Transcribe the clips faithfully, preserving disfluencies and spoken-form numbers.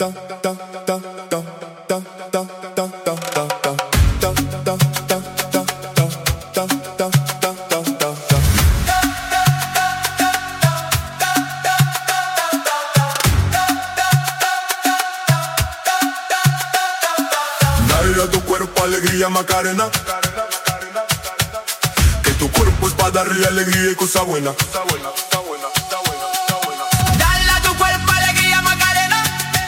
Dale a tu cuerpo alegría, Macarena, que tu cuerpo es para darle alegría y cosa buena. Dale a tu cuerpo alegría, Macarena.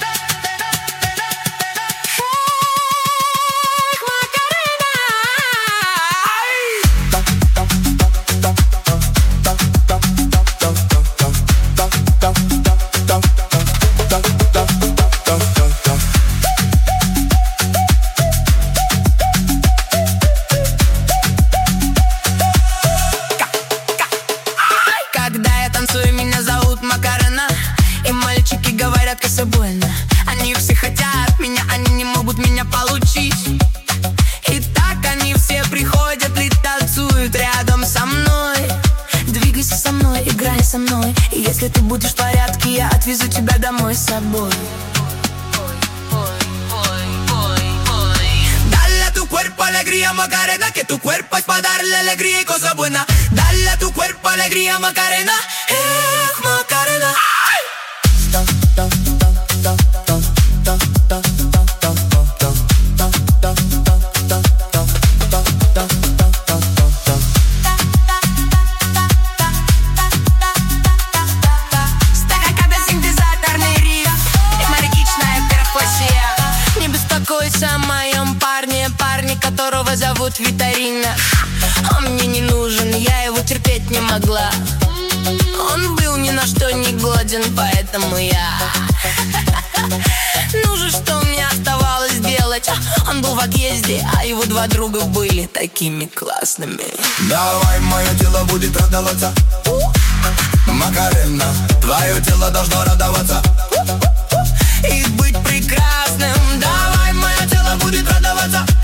Макарена. И мальчики говорят, que все больно. Они все хотят меня, они не могут меня получить. И так они все приходят и танцуют рядом со мной. Двигайся со мной, играй со мной. И если ты будешь в порядке, я отвезу тебя домой с собой. Dale a tu cuerpo alegría, Macarena, que tu cuerpo es para darle alegría y cosa buena. Dale a tu cuerpo alegría, Macarena. Eh, Macarena. О моем парне, парне, которого зовут Витарина. Он мне не нужен, я его терпеть не могла. Он был ни на что не годен, поэтому я ну же, что мне оставалось делать? Он был в отъезде, а его два друга были такими классными. Давай, мое тело будет радоваться, Макарена, твое тело должно радоваться И быть прекрасным. Давай, мое тело будет радоваться.